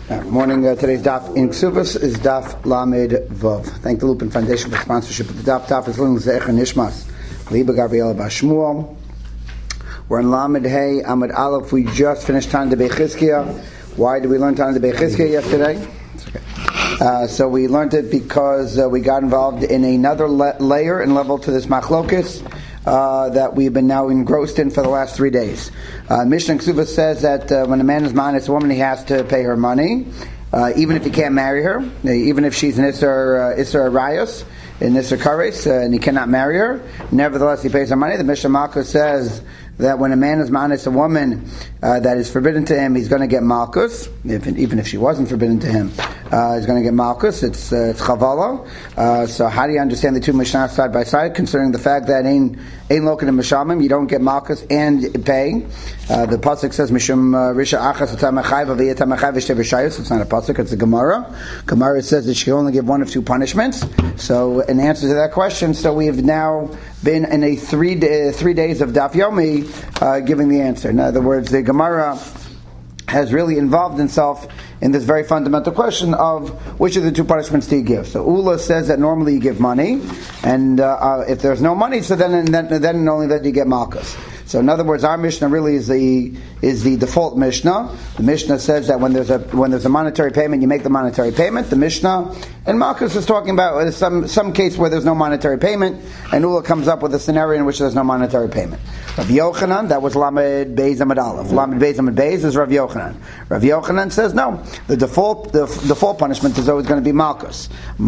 Morning. Today's daf in Ksuvas is daf Lamed Vov. Thank the Lupin Foundation for sponsorship of the daf. Daf is Lilin Zecher Nishmas Liba Gabriela Bashmuel. We're in Lamed Hey Amud Aleph. We just finished Tana de Bechizkiah. Why did we learn Tana de Bechizkiah yesterday? So we learned it because we got involved in another layer and level to this machlokes that we've been now engrossed in for the last 3 days. Mishnah Ksuvah says that when a man is minus a woman, he has to pay her money, even if he can't marry her, even if she's an Isser Arayos, an Isser Kares, and he cannot marry her. Nevertheless, he pays her money. The Mishnah Malkus says that when a man is minus a woman that is forbidden to him, he's going to get malchus. Even if she wasn't forbidden to him, he's going to get malchus. It's chavala. So how do you understand the two mishnahs side by side, considering the fact that ein loken and mishamim, you don't get malchus and pay? The pasuk says mishum risha achas utamachayv v'yetamachayv v'shtevishayus. It's not a pasuk; it's a Gemara. Gemara says that she can only give one of two punishments. So, in answer to that question, so we have now been in a 3 days of Daf Yomi giving the answer. In other words, the Gemara has really involved itself in this very fundamental question of which of the two punishments do you give. So Ula says that normally you give money, and if there's no money, so then only then you get malchus. So in other words, our Mishnah really is the default Mishnah. The Mishnah says that when there's a monetary payment, you make the monetary payment. The Mishnah and Malchus is talking about some case where there's no monetary payment, and Ula comes up with a scenario in which there's no monetary payment. Rav Yochanan, that was Lamed Beis Amud Aleph. Lamed Beis Amud Beis is Rav Yochanan. Rav Yochanan says no. The default punishment is always going to be Malchus.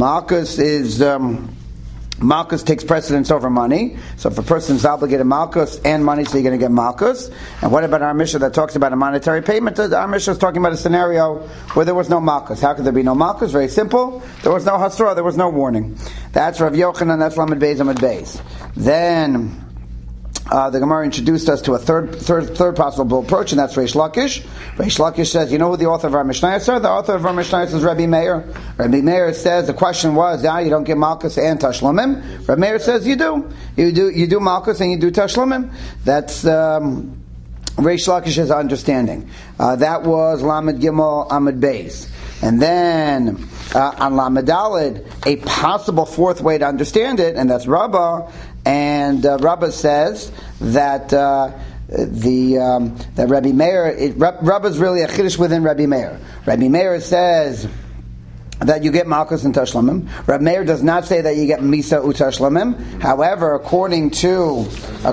Malchus takes precedence over money. So if a person is obligated Malchus and money, so you're going to get Malchus. And what about our Mishnah that talks about a monetary payment? Our Mishnah is talking about a scenario where there was no Malchus. How could there be no Malchus? Very simple. There was no Hasra, there was no warning. That's Rav Yochanan, that's Lamed Beis Amud Beis. Then the Gemara introduced us to a third possible approach, and that's Reish Lakish. Reish Lakish says, you know who the author of our Mishnah is? The author of our Mishnah is Rabbi Meir. Rabbi Meir says the question was, you don't get Malchus and Tashlamim. Rabbi Meir says you do. You do Malchus and you do Tashlamim. That's Reish Lakish's understanding. That was Lamed Gimel Amud Beis. And then on Lamed Daled, a possible fourth way to understand it, and that's Rabbah. And Rabbah says that that Rabbi Meir, Rabbah is really a chiddush within Rabbi Meir. Rabbi Meir says that you get Malchus and Tashlamim. Rabbi Meir does not say that you get Misa Utashlamim. However, according to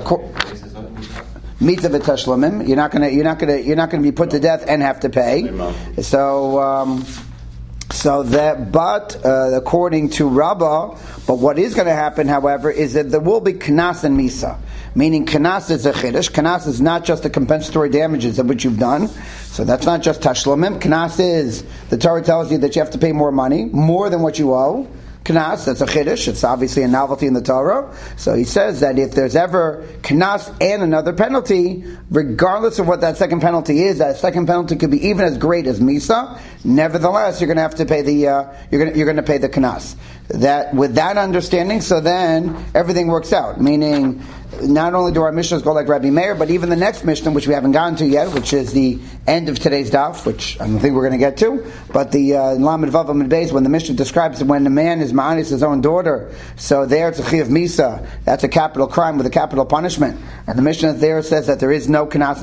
Mita v'Tashlamim, you're not going to be put to death and have to pay. According to Rabbah, but what is going to happen, however, is that there will be Knas and Misa. Meaning Knas is a Chiddush. Knas is not just the compensatory damages of which you've done. So that's not just Tashlamim. Knas is, the Torah tells you that you have to pay more money, more than what you owe. Knas, that's a chiddush. It's obviously a novelty in the Torah. So he says that if there's ever Knas and another penalty, regardless of what that second penalty is, that second penalty could be even as great as Misa. Nevertheless, you're going to have to pay the you're going to pay the Knas. That with that understanding, so then everything works out. Meaning, not only do our Mishnahs go like Rabbi Meir, but even the next Mishnah, which we haven't gotten to yet, which is the end of today's daf, which I don't think we're going to get to, but the Lamed Vav Amud Beis, when the Mishnah describes when a man is ma'anis his own daughter, so there it's a Chiyuv Misa, that's a capital crime with a capital punishment, and the Mishnah there says that there is no Knas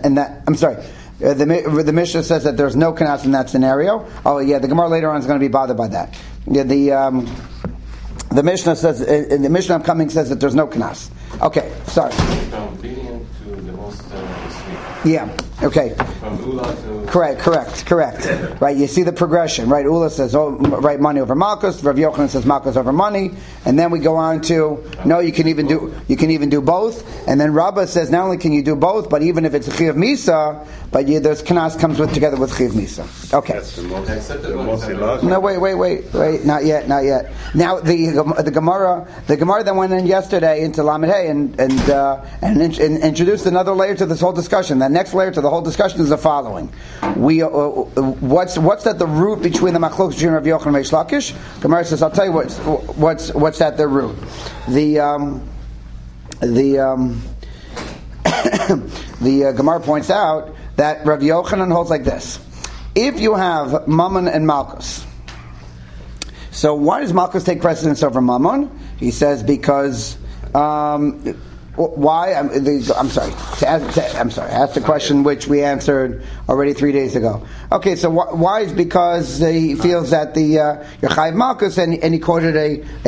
the Mishnah says that there's no Knas in that scenario. Oh yeah, the Gemara later on is going to be bothered by that. Yeah, the Mishnah says, the Mishnah upcoming says that there's no Knas. Okay, sorry. From obedient to the most yeah. Okay. From Ula to... Correct. Right, you see the progression, right? Ula says, right, money over Malchus. Rav Yochanan says Malchus over money. And then we go on to, no, you can even do both. And then Rabbah says, not only can you do both, but even if it's a Chiyuv Misa, but there's Knas comes together with Chiyuv Misa. Okay. That's the most illogical. No, wait, not yet. Now, the Gemara that went in yesterday into Lamed Hey and introduced another layer to this whole discussion. That next layer to the whole discussion is the following: what's at the root between the machlokes between Rav Yochanan and Reish Lakish? Gemara says, I'll tell you what's at the root. The Gemara points out that Rav Yochanan holds like this. if you have Mammon and Malchus, so why does Malchus take precedence over Mammon? He says because why? I'm sorry. I asked a question which we answered already 3 days ago. Okay, so why is because he feels that the Yechayiv Malchus and he quoted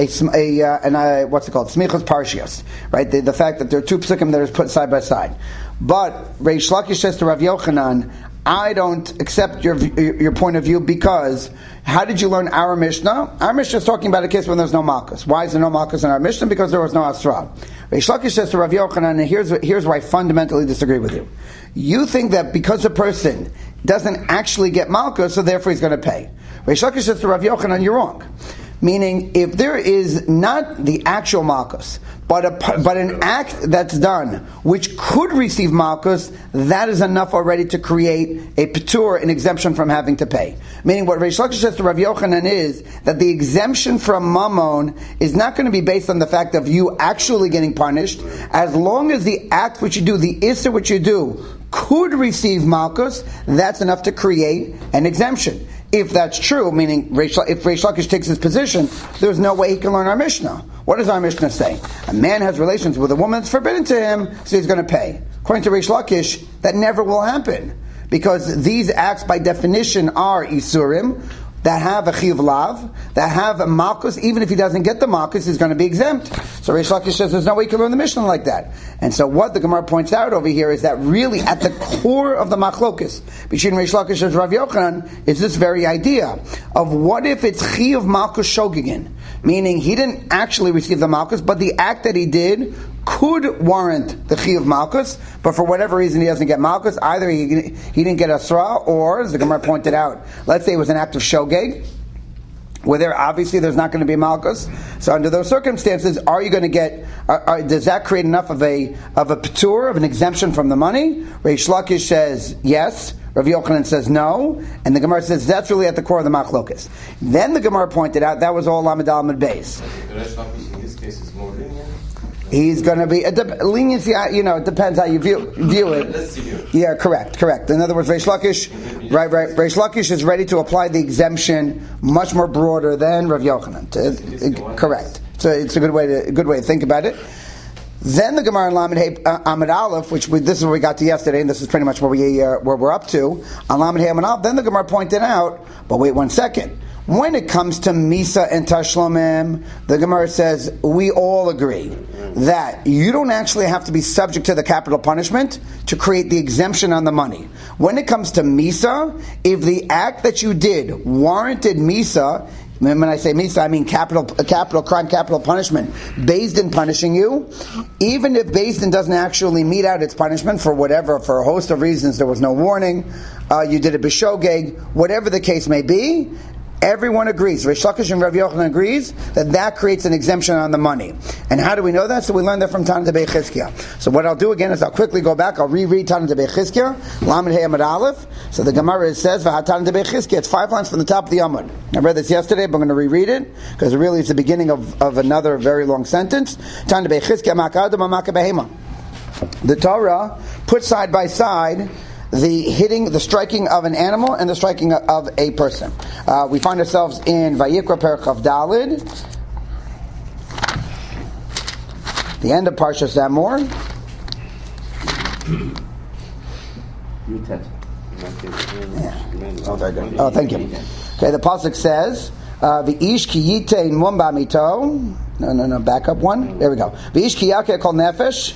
what's it called? Smichos Parshias, right? The fact that there are two psukim that are put side by side. But Reish Lakish says to Rav Yochanan, I don't accept your point of view because how did you learn our Mishnah? Our Mishnah is talking about a case when there's no Malchus. Why is there no Malchus in our Mishnah? Because there was no Asra. Reish Lakish says to Rav Yochanan, and here's where I fundamentally disagree with you. You think that because a person doesn't actually get Malchus, so therefore he's going to pay. Reish Lakish says to Rav Yochanan, you're wrong. Meaning, if there is not the actual Malchus, but an act that's done which could receive Malchus, that is enough already to create a patur, an exemption from having to pay. Meaning, what Reish Lakish says to Rav Yochanan is that the exemption from Mammon is not going to be based on the fact of you actually getting punished, as long as the act which you do, the issa which you do, could receive Malchus, that's enough to create an exemption. If that's true, meaning if Reish Lakish takes his position, there's no way he can learn our Mishnah. What does our Mishnah say? A man has relations with a woman that's forbidden to him, so he's going to pay. According to Reish Lakish, that never will happen. Because these acts by definition are Isurim, that have a Chiv Lav, that have a Malchus. Even if he doesn't get the Malchus, he's going to be exempt. So Reish Lakish says there's no way you can learn the Mishnah like that. And so what the Gemara points out over here is that really at the core of the Machlokes between Reish Lakish and Rav Yochanan is this very idea of what if it's Chiv Malchus Shogegin, meaning he didn't actually receive the Malchus, but the act that he did could warrant the Chiv Malchus, but for whatever reason he doesn't get Malchus. Either he didn't get Asra, or, as the Gemara pointed out, let's say it was an act of Shogeg, where there's not going to be Malchus. So under those circumstances, are you going to get? Does that create enough of a patur, of an exemption from the money? Reish Lakish says yes. Rav Yochanan says no, and the Gemara says that's really at the core of the Machlokes. Then the Gemara pointed out that was all Lamed Al Lamed Beis. Reish Lakish in this case is more lenient. He's going to be leniency. It depends how you view it. Yeah, correct. In other words, Reish Lakish, right. Reish Lakish is ready to apply the exemption much more broader than Rav Yochanan. Correct. So it's a good way to think about it. Then the Gemara in Lamed Hey Amud Aleph, this is where we got to yesterday, and this is pretty much where we're up to on Lamed Hey Amud Aleph. Then the Gemara pointed out, but wait 1 second. When it comes to Misa and Tashlomim, the Gemara says we all agree that you don't actually have to be subject to the capital punishment to create the exemption on the money. When it comes to Misa, if the act that you did warranted Misa, when I say Misa, I mean capital crime, capital punishment, Beis Din punishing you, even if Beis Din doesn't actually mete out its punishment for a host of reasons, there was no warning, you did it b'shogeg, whatever the case may be, everyone agrees. Reish Lakish and Rav Yochanan agrees that creates an exemption on the money. And how do we know that? So we learned that from Tana Debei Chizkiah. So what I'll do again is I'll quickly go back. I'll reread Tana Debei Chizkiah, Lamed Hey Amud Aleph. So the Gemara says, V'hatana Debei Chizkiah. It's 5 lines from the top of the Amud. I read this yesterday, but I'm going to reread it because it really is the beginning of another very long sentence. Tana Debei Chizkiah, Maka Adam, Maka Behema. The Torah put side by side the striking of an animal and the striking of a person. We find ourselves in Vayikra Perek Chav Dalid, the end of Parshas Zamor. Oh, very good. Oh, thank you. Okay, the pasuk says, "V'ish ki yitein mum b'amito." No, back up one. There we go. V'ish ki yakeh kol nefesh.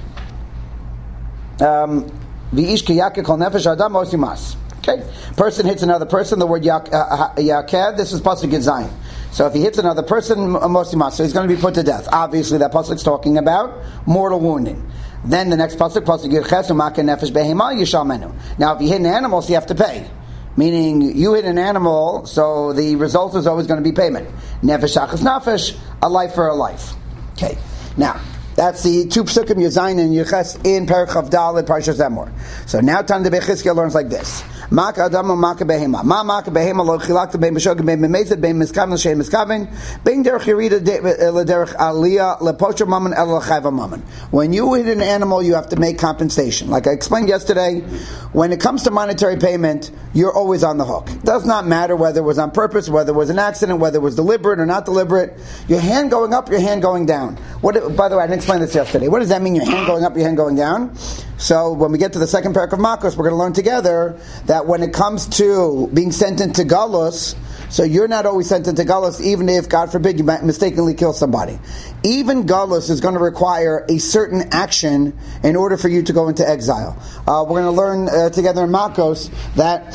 Okay, person hits another person. The word yakeh. This is pasuk Zayin. So if he hits another person, mosimas, so he's going to be put to death. Obviously, that pasuk's talking about mortal wounding. Then the next pasuk Yirches u'makeh nefesh behema yishalmenu. Now, if you hit an animal, so you have to pay. Meaning, you hit an animal, so the result is always going to be payment. Nefesh achas nefesh, a life for a life. Okay, now. That's the two psukim Yazayin and Yeches in Perek Chav Daled Parshas Zamor. So now Tana Debei Chizkiah learns like this: Maka Adam Maka Behema. Ma Maka Behema lo chilakta bein b'shogeg bein b'mezid bein miskaven l'shem miskaven bein derech yerida l'derech aliyah leposher mammon el l'chayva mammon. When you hit an animal, you have to make compensation. Like I explained yesterday, when it comes to monetary payment, you're always on the hook. It does not matter whether it was on purpose, whether it was an accident, whether it was deliberate or not deliberate. Your hand going up, your hand going down. By the way, I didn't explain this yesterday. What does that mean, your hand going up, your hand going down? So when we get to the second parak of Makos, we're going to learn together that when it comes to being sent into Galus, so you're not always sent into Galus, even if, God forbid, you might mistakenly kill somebody. Even Galus is going to require a certain action in order for you to go into exile. We're going to learn together in Makos that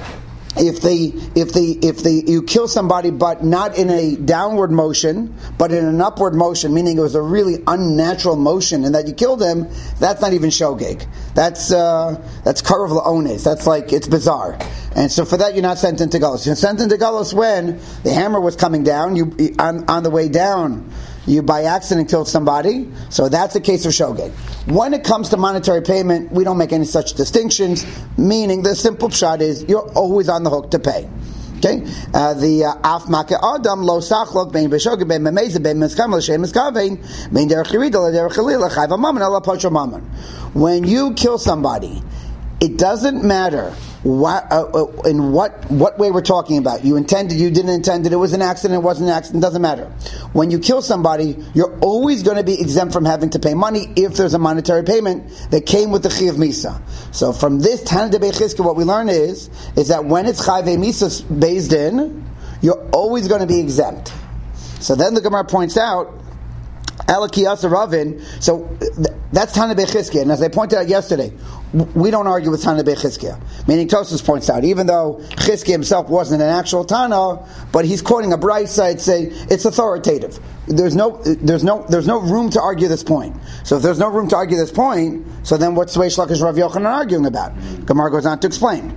if you kill somebody, but not in a downward motion, but in an upward motion, meaning it was a really unnatural motion, and that you killed him, that's not even shogeg. That's karav la'ones. That's like, it's bizarre. And so for that, you're not sent into galus. You're sent into galus when the hammer was coming down. You on the way down, you by accident killed somebody. So that's a case of shogeg. When it comes to monetary payment, we don't make any such distinctions. Meaning, the simple pshat is you're always on the hook to pay. Okay, the af make adam lo sachlok bein b'shogeg bein b'mezid bein miskam l'shem miskavein bein derech yerida l'derech aliyah l'chayva mammon el l'posher mammon. When you kill somebody, it doesn't matter in what way we're talking about. You intended, you didn't intend it, it was an accident, it wasn't an accident, doesn't matter. When you kill somebody, you're always going to be exempt from having to pay money if there's a monetary payment that came with the Chiyuv Misa. So from this Tana de Bechizke, what we learn is that when it's Chayve Misa based in, you're always going to be exempt. So then the Gemara points out, Alakiyasa Ravin, so that's Tana Bechizke, and as I pointed out yesterday, we don't argue with Tana Bechizkiah. Meaning Tosfos points out, even though Chizkiah himself wasn't an actual Tana, but he's quoting a bright side, say it's authoritative. There's no room to argue this point. So if there's no room to argue this point, so then what's Reish Lakish Rav Yochanan arguing about? Gemara goes on to explain.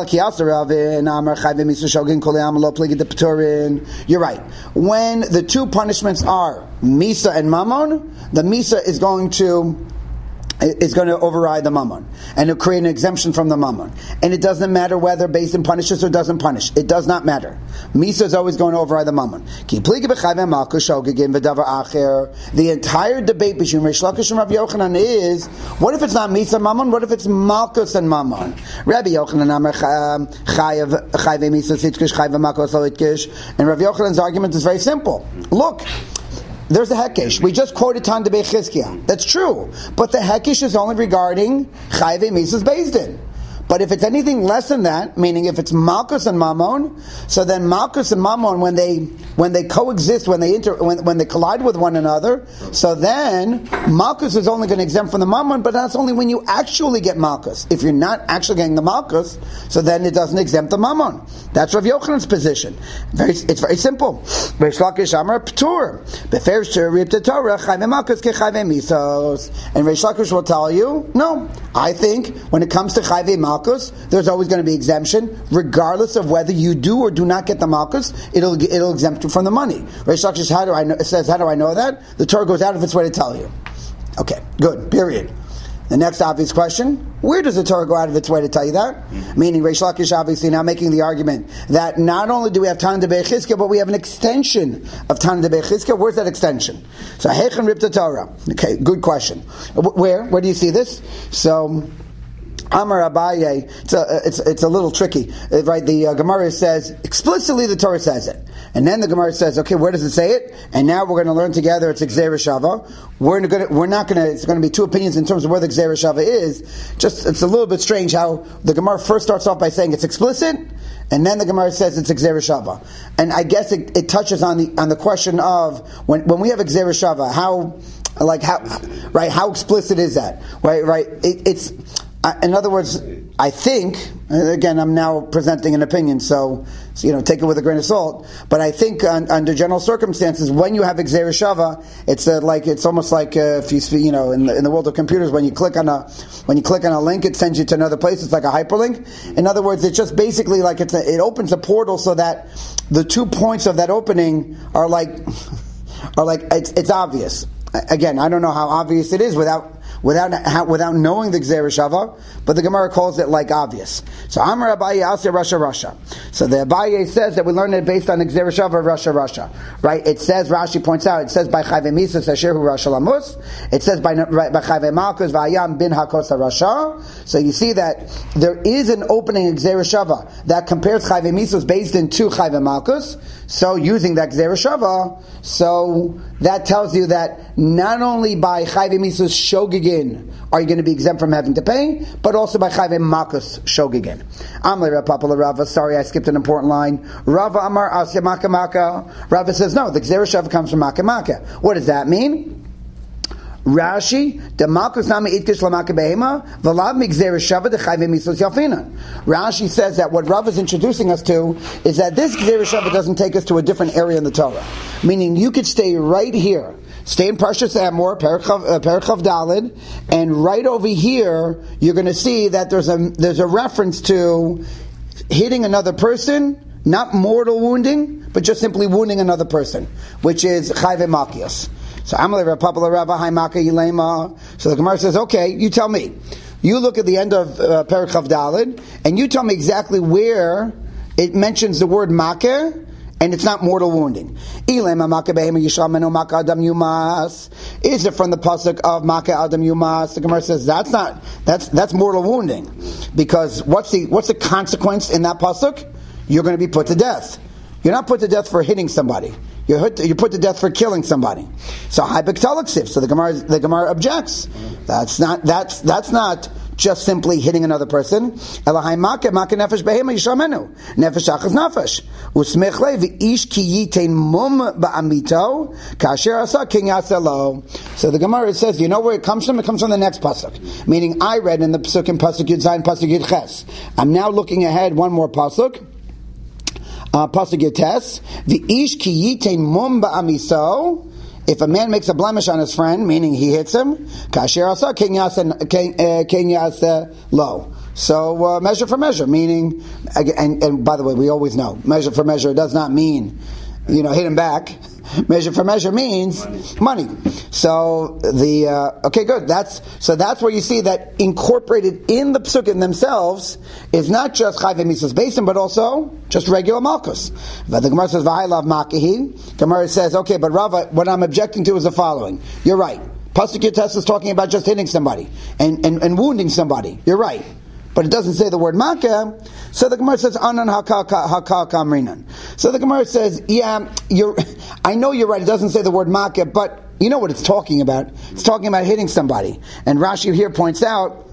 You're right. When the two punishments are Misa and Mammon, the Misa is going to override the mammon, and it'll create an exemption from the mammon. And it doesn't matter whether Beis Din punishes or doesn't punish. It does not matter. Misa is always going to override the mammon. The entire debate between Reish Lakish and Rav Yochanan is, what if it's not Misa mammon? What if it's Malkus and mammon? Rabbi Yochanan Amar Chayav Misa Sitzkish Chayav Malkus Lo Itkish. And Rav Yochanan's argument is very simple. Look, there's a hekesh. We just quoted Tan de Bechizkiah. That's true. But the hekesh is only regarding Chayve Mises Beis Din. But if it's anything less than that, meaning if it's Malkus and Mammon, so then Malkus and Mammon, when they coexist, when they collide with one another, so then Malkus is only going to exempt from the Mammon, but that's only when you actually get Malkus. If you're not actually getting the Malkus, so then it doesn't exempt the Mammon. That's Rav Yochanan's position. It's very simple. Reish Lakish Amar P'tur. Beferish Rib Torah Chayve Malkus ke Chayve Misos. And Reish Lakish will tell you, no, I think when it comes to Chayve Malkus, there's always going to be exemption, regardless of whether you do or do not get the Malkus. It'll exempt you from the money. Reish Lakish says, how do I know that? The Torah goes out of its way to tell you. Okay, good. Period. The next obvious question: where does the Torah go out of its way to tell you that? Meaning, Reish Lakish obviously now making the argument that not only do we have Tana de Bechizkiah, but we have an extension of Tana de Bechizkiah. Where's that extension? So, Heichen Ripta Torah. Okay, good question. Where do you see this? So, Amar Abaye, it's a little tricky, right? The Gemara says, explicitly the Torah says it. And then the Gemara says, okay, where does it say it? And now we're going to learn together it's Gzeira Shava. It's going to be two opinions in terms of where the Gzeira Shava is. It's a little bit strange how the Gemara first starts off by saying it's explicit, and then the Gemara says it's Gzeira Shava. And I guess it touches on the question of, when we have Gzeira Shava, how explicit is that? Right? It's in other words, I think, again, I'm now presenting an opinion, so take it with a grain of salt. But I think under general circumstances, when you have Gzeira Shava, it's almost like if you in the world of computers, when you click on a link, it sends you to another place. It's like a hyperlink. In other words, it's just basically like it opens a portal so that the 2 points of that opening are like it's obvious. Again, I don't know how obvious it is without without knowing the Gzeira Shava, but the Gemara calls it like obvious. So Amar Abaye Asya Rasha. So the Abaye says that we learn it based on the Gzeira Shava Rasha. Right? It says, Rashi points out, it says by Chayve Misus Asher Hu Rasha Lamus. It says by Chayve Malkus Vayam Bin Hakos Rasha. So you see that there is an opening in Gzeira Shava that compares Chayve Misus based in two Chayve Malkus. So using that Gzeira Shava, so that tells you that not only by Chayve Misus Shogigin are you going to be exempt from having to pay, but also by Chayve Malkus Shogigin. Amle Rav Papa Rava, sorry I skipped an important line. Rava Amar Asya Maka Maka. Rava says no, the Gzeira Shava comes from Maka Maka. What does that mean? Rashi, the Malkus Nami Itkish Lamaka Behema, Valav Migzeira Shava the Chayve Misus Yalfinan. Rashi says that what Rav is introducing us to is that this Gzeira Shava doesn't take us to a different area in the Torah. Meaning you could stay right here, stay in Parshas Amor, Perchav Dalid, and right over here you're going to see that there's a reference to hitting another person, not mortal wounding, but just simply wounding another person, which is Chayve Malkios. So Amalei Rav Papa Rava Haimaka Yilema. So the Gemara says, okay, you tell me. You look at the end of Perchav Dalid, and you tell me exactly where it mentions the word makeh, and it's not mortal wounding. Is it from the pasuk of makeh adam yumas? The Gemara says that's mortal wounding, because what's the consequence in that pasuk? You're going to be put to death. You're not put to death for hitting somebody. You're put to death for killing somebody. So Haibek. So the Gemara objects. That's not just simply hitting another person. Elahai make nefesh behema yishamenu nefesh achas nefesh usmech le v'ish ki yitain mum ba'amito kasher asa king yaselo. So the Gemara says, you know where it comes from? It comes from the next pasuk. Meaning, I read in the pasuk in pasuk Yud Zayin, pasuk Yud Ches. I'm now looking ahead one more pasuk. Pasuk Yotes, v'ish ki yitain mum ba'amiso. If a man makes a blemish on his friend, meaning he hits him, kasher asa king yasa lo. So measure for measure, meaning, and by the way, we always know measure for measure does not mean hit him back. Measure for measure means money. So okay, good. That's where you see that incorporated in the psukim themselves is not just Chayve Misus Basin, but also just regular Malkus. But the Gemara says, "V'hailav makehi." Gemara says, "Okay, but Rava, what I'm objecting to is the following. You're right. Pasuk Yotes is talking about just hitting somebody and wounding somebody. You're right." But it doesn't say the word makeh. So the Gemara says, Anan hakal kamrinan. So the Gemara says, yeah, I know you're right, it doesn't say the word makeh, but you know what it's talking about. It's talking about hitting somebody. And Rashi here points out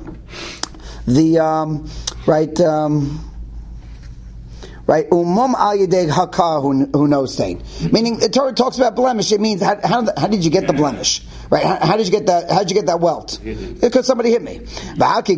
umum al yedei hakah who knows saying. Meaning the Torah talks about blemish. It means how did you get the blemish? Right? How did you get that? How did you get that welt? Because somebody hit me. So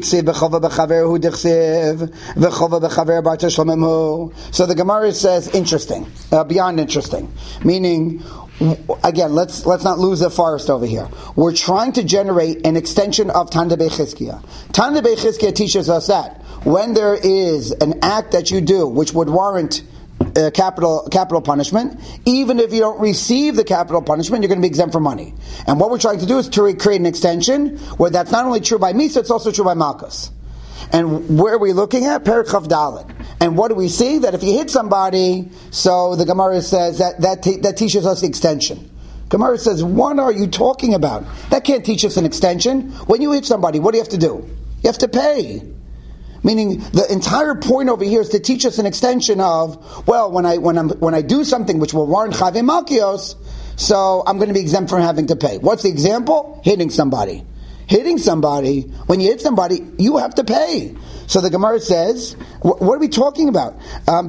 the Gemara says interesting, beyond interesting. Meaning, again, let's not lose the forest over here. We're trying to generate an extension of Tana Bechizkiah. Tana Bechizkiah teaches us that when there is an act that you do which would warrant capital punishment, even if you don't receive the capital punishment, you're going to be exempt from money. And what we're trying to do is to create an extension where that's not only true by Misa, it's also true by Malkus. And where are we looking at? Perchav Dalet. And what do we see? That if you hit somebody, so the Gemara says that teaches us the extension. Gemara says, what are you talking about? That can't teach us an extension. When you hit somebody, what do you have to do? You have to pay. Meaning, the entire point over here is to teach us an extension of, well, when I do something which will warrant Chayve Malkios, so I'm going to be exempt from having to pay. What's the example? Hitting somebody. Hitting somebody, when you hit somebody, you have to pay. So the Gemara says, what are we talking about? How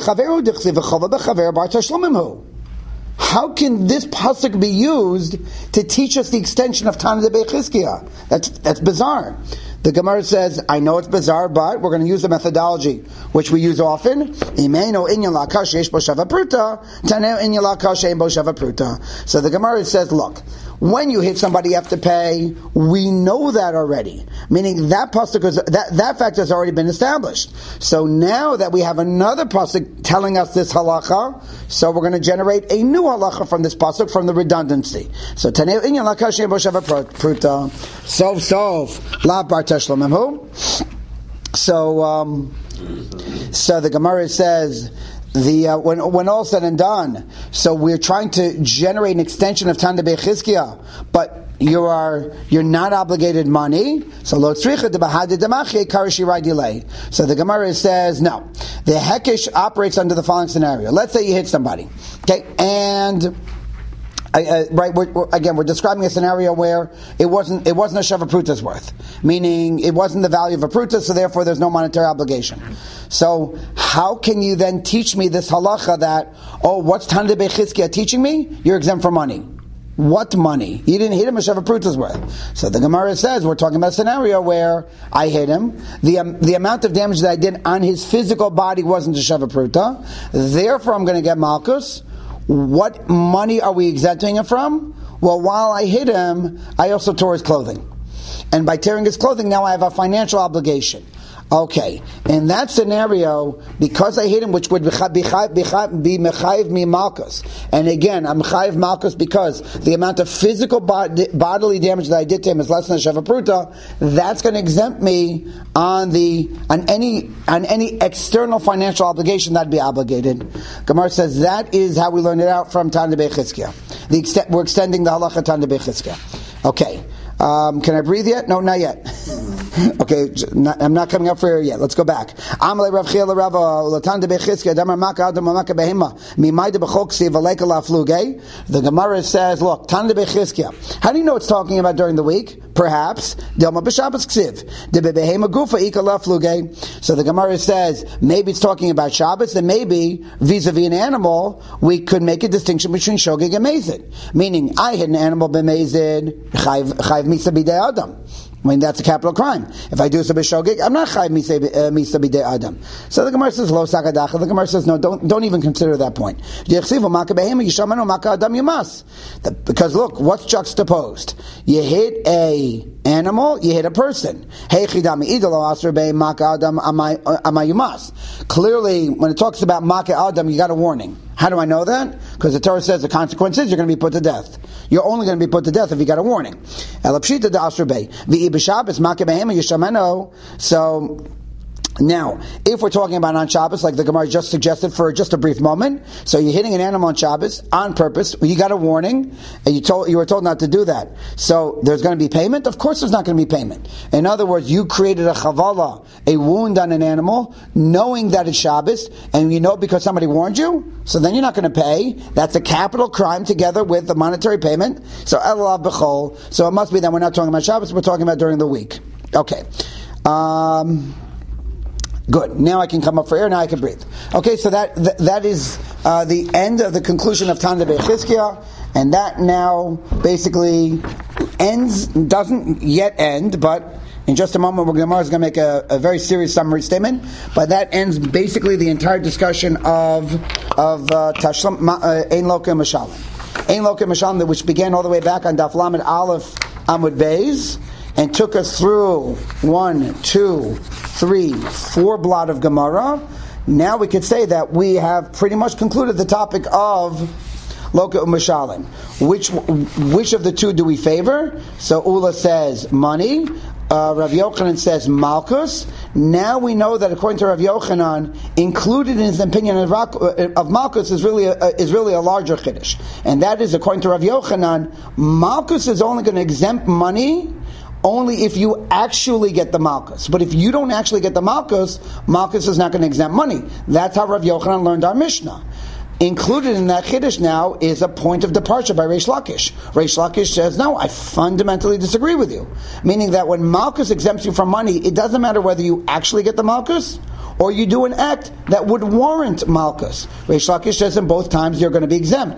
can this pasuk be used to teach us the extension of Tana Bechizkiah? That's bizarre. The Gemara says, I know it's bizarre, but we're going to use the methodology which we use often. So the Gemara says, look, when you hit somebody you have to pay, we know that already. Meaning that pasuk that fact has already been established. So now that we have another pasuk telling us this halacha, so we're going to generate a new halacha from this pasuk from the redundancy. So Tanei inyan lakash yeboshava pruta sof la bar teshlamemhu. So the Gemara says when all said and done, so we're trying to generate an extension of Tana Bechizkiah, but you're not obligated money. So lo tzricha debahad demachi karishirai delay. So the Gemara says no. The hekesh operates under the following scenario. Let's say you hit somebody, okay, and we're describing a scenario where it wasn't a shava pruta's worth, meaning it wasn't the value of a pruta, so therefore there's no monetary obligation. So how can you then teach me this halacha that, what's Tana Bechizkiah teaching me? You're exempt from money. What money? You didn't hit him a shava pruta's worth. So the Gemara says we're talking about a scenario where I hit him. The amount of damage that I did on his physical body wasn't a shava pruta. Therefore, I'm going to get malchus. What money are we exempting him from? Well, while I hit him, I also tore his clothing. And by tearing his clothing, now I have a financial obligation. Okay, in that scenario, because I hit him, which would be mechayiv mi malchus, and again, I'm mechayiv malchus because the amount of physical bodily damage that I did to him is less than a shava pruta. That's going to exempt me on any external financial obligation that'd be obligated. Gemara says that is how we learned it out from Tana Bechizkiah. We're extending the halacha Tana Bechizkiah. Okay. Can I breathe yet? No, not yet. Okay, I'm not coming up for air yet. Let's go back. The Gemara says, look, Tana Bechizkiah. How do you know it's talking about during the week? Perhaps. So the Gemara says, maybe it's talking about Shabbos, and maybe vis-a-vis an animal, we could make a distinction between shogeg and mezid. Meaning, I hit an animal b'mezid, chayv misa b'dei adam. I mean, that's a capital crime. If I do so b'shogeg, I'm not chayv misa b'dei adam. So the Gemara says, lo sakadacha. The Gemara says, no, don't even consider that point. Because look, what's juxtaposed? You hit a animal, you hit a person. Clearly, when it talks about maka adam, you got a warning. How do I know that? Because the Torah says the consequence is you're going to be put to death. You're only going to be put to death if you got a warning. So now, if we're talking about on Shabbos, like the Gemara just suggested for just a brief moment, so you're hitting an animal on Shabbos on purpose, you got a warning, and you were told not to do that. So there's going to be payment? Of course there's not going to be payment. In other words, you created a chavala, a wound on an animal, knowing that it's Shabbos, and you know because somebody warned you, so then you're not going to pay. That's a capital crime together with the monetary payment. So elav b'chol. So it must be that we're not talking about Shabbos, we're talking about during the week. Okay. Good. Now I can come up for air. Now I can breathe. Okay, so that is the end of the conclusion of Tana Bechizkiah, and that now basically ends. Doesn't yet end, but in just a moment, Gemara is going to make a very serious summary statement. But that ends basically the entire discussion of Tashlam Ein Loka Mashalim. Ein Loka Mashalim, which began all the way back on Daf Lamed Aleph Amud Beis, and took us through 1, 2, 3, 4 blot of Gemara. Now we could say that we have pretty much concluded the topic of Loka U'Mashalim. Which of the two do we favor? So Ula says money. Rav Yochanan says Malchus. Now we know that according to Rav Yochanan, included in his opinion of Malchus is really a larger chiddush, and that is according to Rav Yochanan, Malchus is only going to exempt money only if you actually get the Malchus. But if you don't actually get the Malchus, Malchus is not going to exempt money. That's how Rav Yochanan learned our Mishnah. Included in that Chiddush now is a point of departure by Reish Lakish. Reish Lakish says, no, I fundamentally disagree with you. Meaning that when Malchus exempts you from money, it doesn't matter whether you actually get the Malchus or you do an act that would warrant Malchus. Reish Lakish says in both times you're going to be exempt.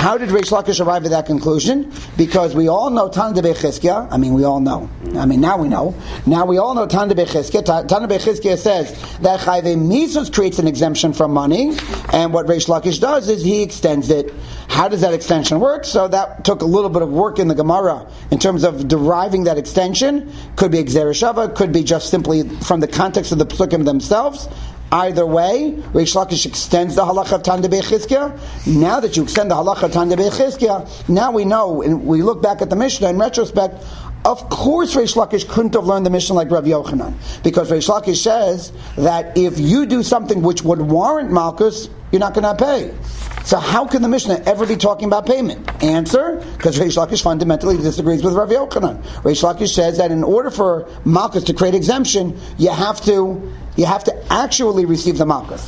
How did Reish Lakish arrive at that conclusion? Because we all know Tana de Bechizkiah. Now we know. Now we all know Tana de Bechizkiah. Tana de Bechizkiah says that Chayvei Misos creates an exemption from money, and what Reish Lakish does is he extends it. How does that extension work? So that took a little bit of work in the Gemara in terms of deriving that extension. Could be Gzera Shava, could be just simply from the context of the Psukim themselves. Either way, Reish Lakish extends the halacha of Tana de Bechizkiah. Now that you extend the halacha of Tana de Bechizkiah, now we know, and we look back at the Mishnah in retrospect, of course Reish Lakish couldn't have learned the Mishnah like Rav Yochanan. Because Reish Lakish says that if you do something which would warrant Malkus, you're not going to pay. So how can the Mishnah ever be talking about payment? Answer, because Reish Lakish fundamentally disagrees with Rav Yochanan. Reish Lakish says that in order for Malkus to create exemption, you have to actually receive the Malkus.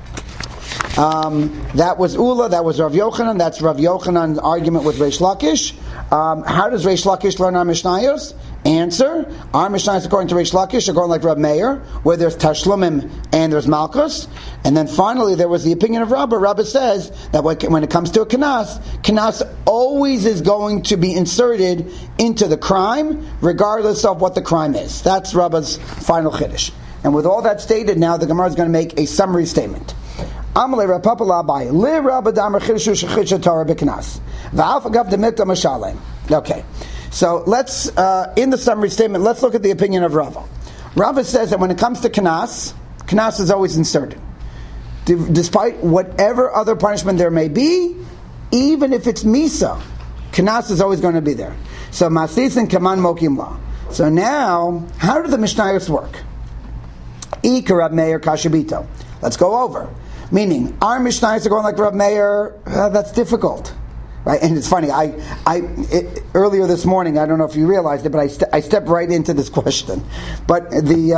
That was Ula, that was Rav Yochanan, that's Rav Yochanan's argument with Reish Lakish. How does Reish Lakish learn our Mishnayos? Answer, our Mishnayos according to Reish Lakish are going like Rav Meir, where there's Tashlumim and there's Malkus. And then finally there was the opinion of Rabbah. Rabbah says that when it comes to a Kanas always is going to be inserted into the crime, regardless of what the crime is. That's Rabbah's final Chiddush. And with all that stated, now the Gemara is going to make a summary statement. Okay, so let's, in the summary statement, let's look at the opinion of Rava. Rava says that when it comes to Kanas is always inserted. Despite whatever other punishment there may be, even if it's Misa, Kanas is always going to be there. So Masis and Kaman Mokim La. So now, how do the Mishnayos work? Rav Meir Kashabito. Let's go over. Meaning, our Mishnayos are going like Rav Meir. That's difficult, right? And it's funny. Earlier this morning, I don't know if you realized it, but I stepped right into this question. But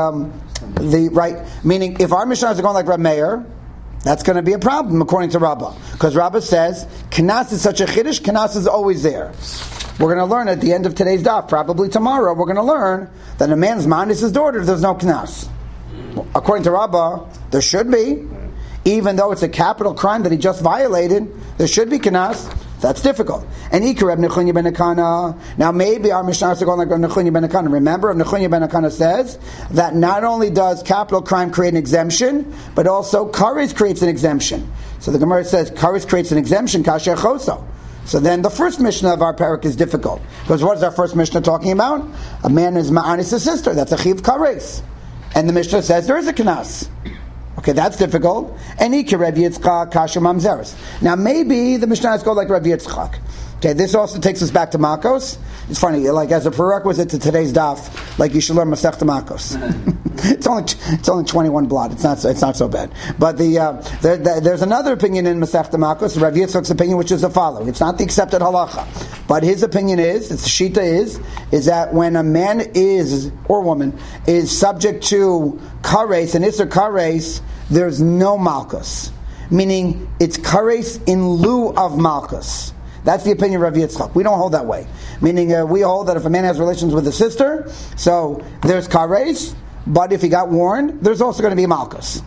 the right meaning, if our Mishnayos are going like Rav Meir, that's going to be a problem according to Rabbah, because Rabbah says Kanas is such a chiddush. Kanas is always there. We're going to learn at the end of today's daf, probably tomorrow. We're going to learn that a man's minus his daughter, there's no Kanas. According to Rabbah, there should be. Even though it's a capital crime that he just violated, there should be Kanas. That's difficult. And Ikar Reb Nechunya ben Akana. Now maybe our Mishnah are going like Reb Nechunya ben Akana. Remember, Reb Nechunya ben Akana says that not only does capital crime create an exemption, but also kares creates an exemption. So the Gemara says kares creates an exemption, kasher choso. So then the first Mishnah of our parak is difficult. Because what is our first Mishnah talking about? A man is ma'anis his sister. That's a chiv kares. And the Mishnah says there is a Kanas. Okay, that's difficult. And Ikar Rav Yitzchak Kasher Mamzeres. Now maybe the Mishnayos go like Rav Yitzchak. Okay, this also takes us back to Makos. It's funny, like as a prerequisite to today's daf, like you should learn Masechta Makos. it's only 21 blot. It's not so bad. But there's another opinion in Masechta Makos, Rav Yitzchak's opinion, which is the following. It's not the accepted halacha, but his opinion is, its shita is that when a man is or woman is subject to kares and isser kares, there's no malchus, meaning it's kares in lieu of malchus. That's the opinion of Rav Yitzchak. We don't hold that way. Meaning we hold that if a man has relations with his sister, so there's kares, but if he got warned, there's also going to be malchus.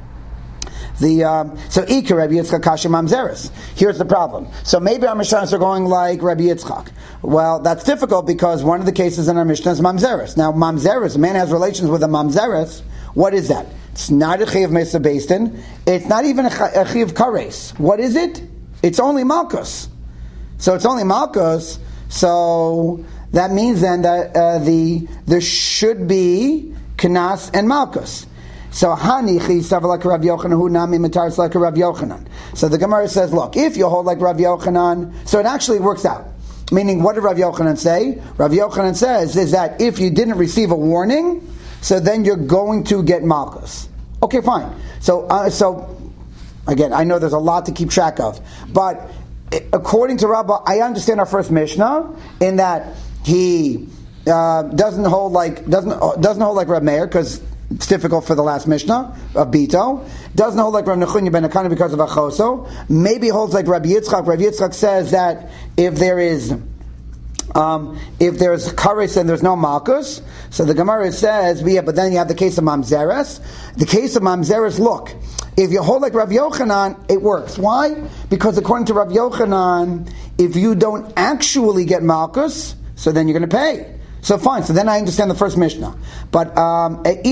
So Ikar Rabbi Yitzchak Kasher Mamzeres. Here's the problem. So maybe our Mishnahs are going like Rabbi Yitzchak. Well, that's difficult because one of the cases in our Mishnah is Mamzeres. Now, Mamzeres, a man has relations with a Mamzeres. What is that? It's not a Chiv Mesa Beistin. It's not even a Chiv Kares. What is it? It's only Malchus. So it's only Malchus. So that means then that there should be Kanas and Malchus. So Hanichi Savalak Rav Yochanan Hu Nami Mataris like Rav Yochanan. So the Gemara says, look, if you hold like Rav Yochanan, so it actually works out. Meaning, what did Rav Yochanan say? Rav Yochanan says is that if you didn't receive a warning, so then you're going to get Malchus. Okay, fine. So again, I know there's a lot to keep track of, but according to Rabbah, I understand our first Mishnah in that he doesn't hold like Rav Meir because it's difficult for the last Mishnah of Bito. Doesn't hold like Rav Nechunya ben Akana because of Achoso. Maybe holds like Rabbi Yitzchak. Rabbi Yitzchak says that if there is if there's kares and there's no malchus, so the Gemara says, but then you have the case of mamzeres. The case of mamzeres, look, if you hold like Rav Yochanan, it works. Why? Because according to Rav Yochanan, if you don't actually get malchus, so then you're going to pay. So fine, so then I understand the first Mishnah. But if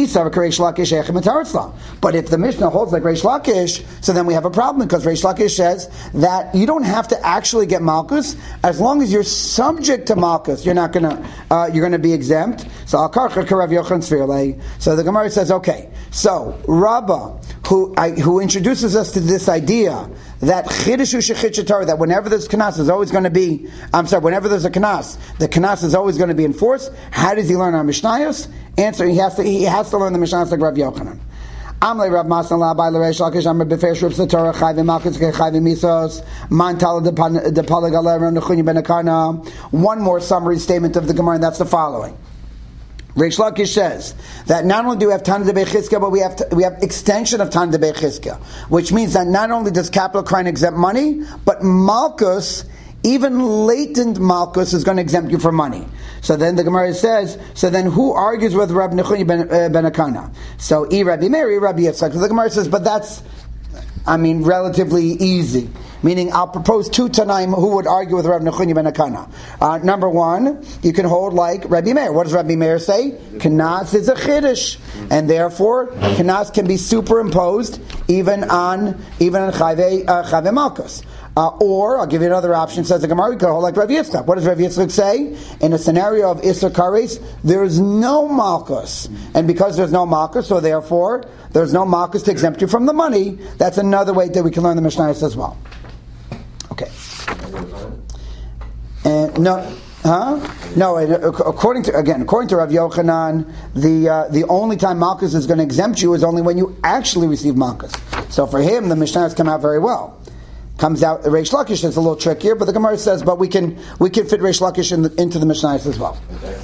the Mishnah holds like Reish Lakish, so then we have a problem, because Reish Lakish says that you don't have to actually get malchus. As long as you're subject to malchus, you're going to be exempt. So the Gemara says, okay, so Rabbah, who introduces us to this idea that that whenever there's kanas is always going to be, whenever there's a kanas, the kanas is always going to be enforced. How does he learn our Mishnayos? Answer: He has to learn the Mishnayos like Rav Yochanan. Amle Rav Masan la by L'Reish Lakish Amar b'Feish Reb Satorah Chayvim Malchus Chayvim Misos Man Tala de Palagalera Nechunya Ben Akarna. One more summary statement of the Gemara, and that's the following. Reish Lakish says that not only do we have Tana de Bechizkia, but we have extension of Tana de Bechizkia, which means that not only does capital crime exempt money, but Malchus, even latent Malchus, is going to exempt you from money. So then the Gemara says, so then who argues with Rabbi Nechunya ben Akana? So Rabbi Meir, Rabbi Yitzchak. So the Gemara says, but that's, relatively easy. Meaning, I'll propose two Tanaim who would argue with Rabbi Nechunya ben Akana. Number one, you can hold like Rabbi Meir. What does Rabbi Meir say? Kanas is a chiddush, and therefore Kanas can be superimposed even on Chayve Malchus. Or, I'll give you another option, says the Gemara, you can hold like Rav Yitzchak. What does Rav Yitzchak say? In a scenario of Isser Kares, there is no Malchus. And because there's no Malchus, so therefore, there's no Malchus to exempt you from the money. That's another way that we can learn the Mishnayos as well. Okay. No, according to Rav Yochanan, the only time Malchus is going to exempt you is only when you actually receive Malchus. So for him, the Mishnayos come out very well. Comes out, Reish Lakish is a little trickier, but the Gemara says, but we can fit Reish Lakish into the Mishnayos as well.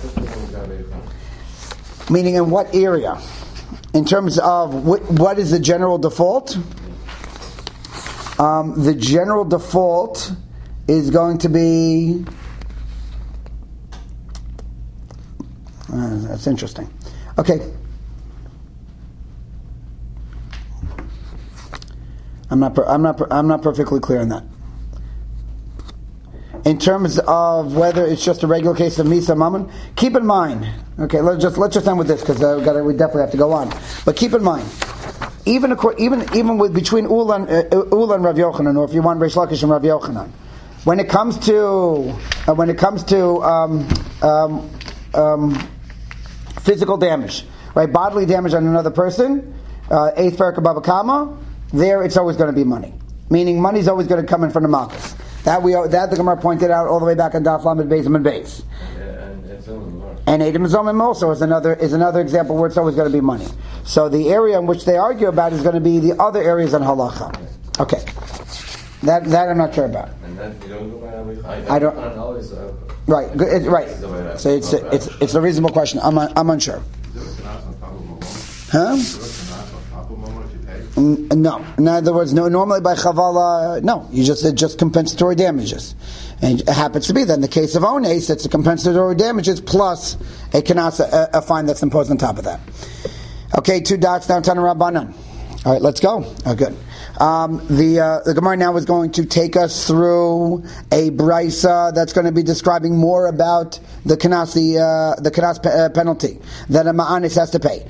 Meaning, in what area? In terms of what is the general default? The general default is going to be. That's interesting. Okay. I'm not perfectly clear on that. In terms of whether it's just a regular case of Misa Mammon, keep in mind. Okay, let's just end with this, because we definitely have to go on. But keep in mind, even with between Ula and Rav Yochanan, or if you want Reish Lakish and Rav Yochanan, when it comes to physical damage, right, bodily damage on another person, eighth parak above a comma. There, it's always going to be money. Meaning, money's always going to come in from the Malchus. That the Gemara pointed out all the way back on Daf Lamed Beis and Beis. And Edom Zomim also is another example where it's always going to be money. So the area in which they argue about is going to be the other areas in halacha. Okay, that I'm not sure about. And that you don't go by I don't. Right, right. So it's a reasonable question. I'm unsure. Huh? No. In other words, no. Normally by chavala, no. It's just compensatory damages, and it happens to be that in the case of ones, it's a compensatory damages plus a kanas, a fine that's imposed on top of that. Okay, 2 dots down Tana Rabbanan. All right, let's go. Oh, good. The Gemara now is going to take us through a brisa that's going to be describing more about the kanas, the kanas penalty that a ma'anis has to pay.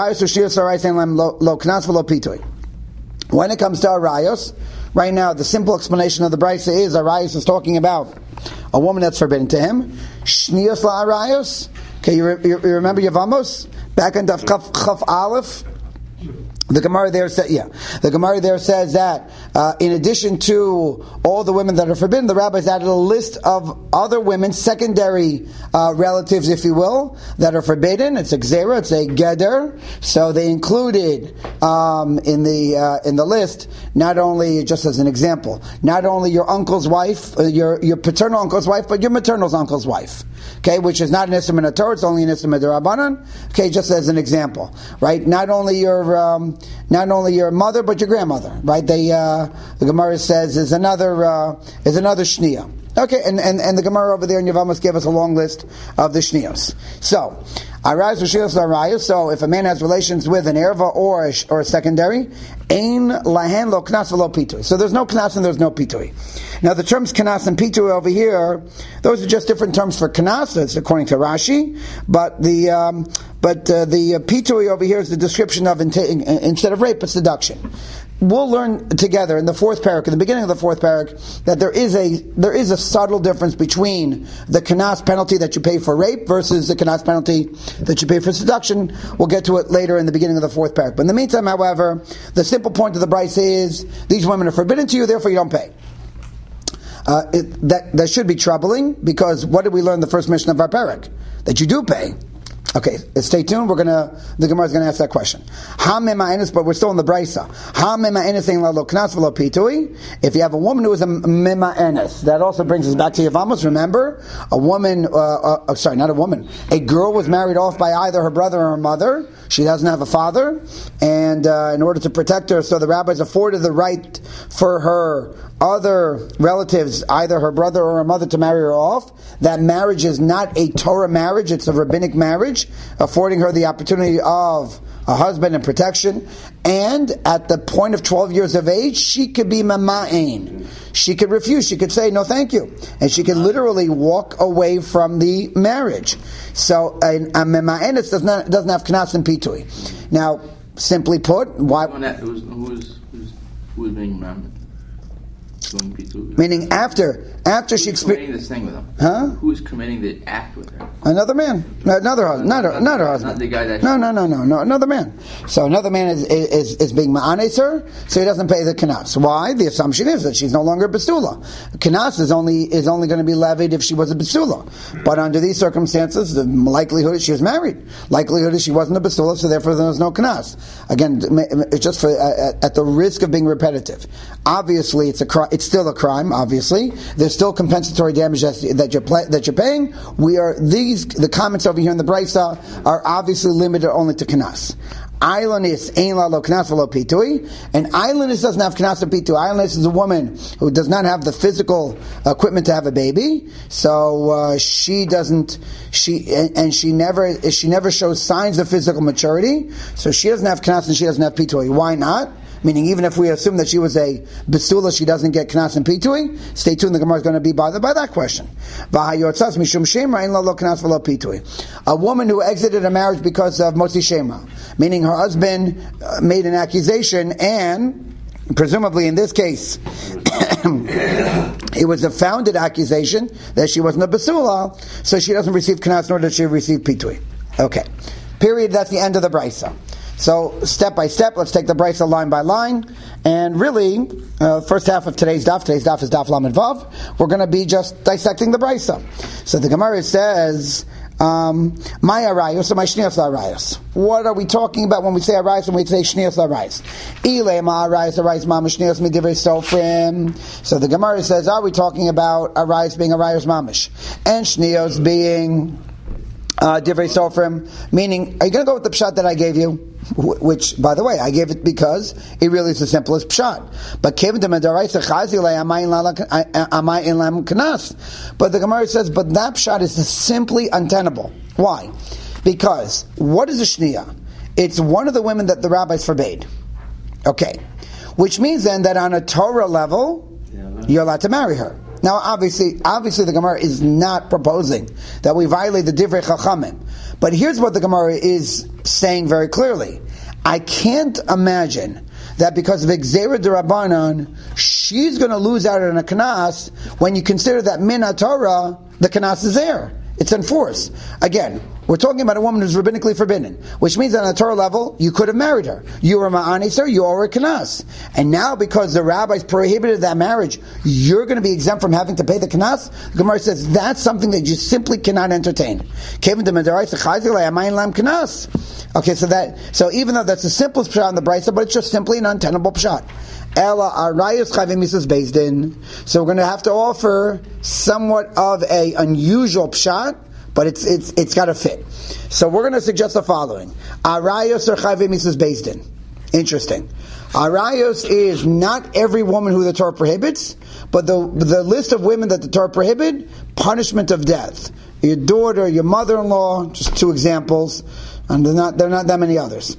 When it comes to arayos, right now the simple explanation of the brisa is arayos is talking about a woman that's forbidden to him. Shnios la arayos. Okay, you remember Yavamos back in Daf Chaf Aleph. The Gemara there says, that in addition to all the women that are forbidden, the rabbis added a list of other women, secondary relatives, if you will, that are forbidden. It's a gzera, it's a geder. So they included in the list, not only, just as an example, not only your uncle's wife, your paternal uncle's wife, but your maternal uncle's wife. Okay, which is not an isser min Torah, it's only an isser min Rabbanan. Okay, just as an example, right? Not only your not only your mother but your grandmother, right? The Gemara says is another shnia. Okay, and the Gemara over there in Yevamos gave us a long list of the shniyos. So, arayos v'shnios l'arayos. So, if a man has relations with an erva or a secondary, ein lahen lo knas v'lo pitui. So, there's no knas and there's no pitui. Now, the terms knas and pitui over here, those are just different terms for knas. That's according to Rashi, but the pitui over here is the description of instead of rape, it's seduction. We'll learn together in the fourth parak, in the beginning of the fourth parak, that there is a subtle difference between the kanas penalty that you pay for rape versus the kanas penalty that you pay for seduction. We'll get to it later in the beginning of the fourth parak. But in the meantime, however, the simple point of the brayso is these women are forbidden to you, therefore you don't pay. That should be troubling, because what did we learn in the first mission of our parak? That you do pay. Okay, stay tuned. The Gemara is going to ask that question. But we're still in the brayso. If you have a woman who is a mema'enes, that also brings us back to Yevamos. Remember, a girl was married off by either her brother or her mother. She doesn't have a father, and in order to protect her, so the rabbis afforded the right for her other relatives, either her brother or her mother, to marry her off. That marriage is not a Torah marriage, it's a rabbinic marriage, affording her the opportunity of a husband and protection. And at the point of 12 years of age, she could be mama'ain. She could refuse. She could say, no thank you. And she could literally walk away from the marriage. So a mama'anis doesn't have knas and pitui. Now, simply put, why... Who is being mama'ain? Meaning after she experienced committing this thing with him. Huh? Who is committing the act with her? Another man, another husband, not her husband. Not the guy that. No, another man. So another man is being ma'anes her, so he doesn't pay the kanas. Why? The assumption is that she's no longer a basula. Kanas is only going to be levied if she was a basula. But under these circumstances, the likelihood is she was married. Likelihood is she wasn't a basula, so therefore there's no kanas. Again, it's just for at the risk of being repetitive. Obviously, it's still a crime. Obviously, there's still compensatory damage that you're paying. The comments over here in the brayso are obviously limited only to kanas. Ailonis ein la lo knas v'lo pitui, and ailonis doesn't have knas or pitui. Ailonis is a woman who does not have the physical equipment to have a baby, so she never shows signs of physical maturity, so she doesn't have knas and she doesn't have pitui. Why not? Meaning, even if we assume that she was a basula, she doesn't get knas and pitui. Stay tuned, the Gemara is going to be bothered by that question. A woman who exited a marriage because of motzi shema, meaning her husband made an accusation, and presumably in this case, it was a founded accusation that she wasn't a basula, so she doesn't receive knas nor does she receive pitui. Okay. Period. That's the end of the brayso. So, step by step, let's take the brayso line by line. And really, first half of today's daf is daf lamed vav. We're going to be just dissecting the brayso. So the Gemara says, my arayos or my shnios arayos. What are we talking about when we say arayos and we say shnios arayos? Ile ma arayos mama shnios midivrei sofrim. So the Gemara says, are we talking about arayos being arayos mamish and shnios being divrei sofrim? Meaning, are you going to go with the pshat that I gave you? Which, by the way, I gave it because it really is the simplest pshat. But the Gemara says, but that pshat is simply untenable. Why? Because what is a shniya? It's one of the women that the rabbis forbade. Okay, which means then that on a Torah level, you're allowed to marry her. Now, obviously, the Gemara is not proposing that we violate the divrei chachamim. But here's what the Gemara is saying very clearly. I can't imagine that because of Gzeira D'Rabbanan, she's going to lose out on a kanas when you consider that min Torah, the kanas is there. It's enforced. Again, we're talking about a woman who's rabbinically forbidden, which means that on a Torah level, you could have married her. You were ma'anis her, you are a kanas. And now, because the rabbis prohibited that marriage, you're going to be exempt from having to pay the kanas? The Gemara says that's something that you simply cannot entertain. Okay, so even though that's the simplest pshat in the brayso, but it's just simply an untenable pshat. Ella arayos chayvim misas beis din. So we're going to have to offer somewhat of a unusual pshat, but it's got to fit. So we're going to suggest the following: arayos or chayvim misas beis din. Interesting. Arayos is not every woman who the Torah prohibits, but the list of women that the Torah prohibit, punishment of death. Your daughter, your mother-in-law, just two examples, and there are not that many others.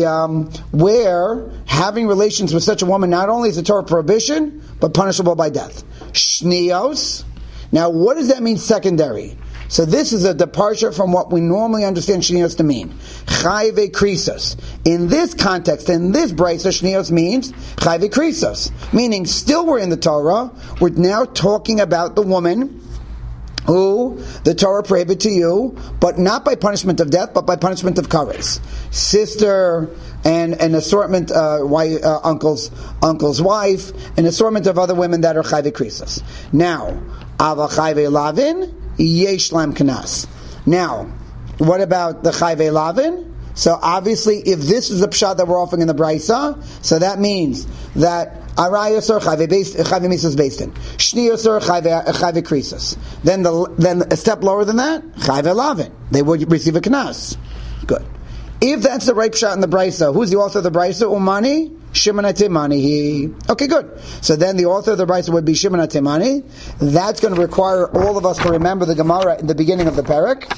Where having relations with such a woman not only is a Torah prohibition, but punishable by death. Shnios. Now, what does that mean, secondary? So this is a departure from what we normally understand shnios to mean. Chayve krisos. In this context, in this brisa, shnios means chayve krisos. Meaning, still we're in the Torah, we're now talking about the woman who the Torah prohibited to you, but not by punishment of death, but by punishment of kares. Sister and an assortment, uncle's wife, an assortment of other women that are chayve krisos. Now, ava chayve lavin, yesh lam kanas. Now, what about the chayve lavin? So obviously, if this is the pshat that we're offering in the brisa, so that means that arayos or chayve misas based in shnios or chayve krisos. Then a step lower than that, chayve lavin. They would receive a kanas. Good. If that's the right pshat in the brisa, who's the author of the brisa? Umani Shimon HaTimani. Okay, good. So then the author of the brisa would be Shimon HaTimani. That's going to require all of us to remember the Gemara in the beginning of the parak.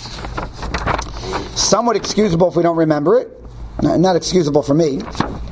Somewhat excusable if we don't remember it. Not excusable for me.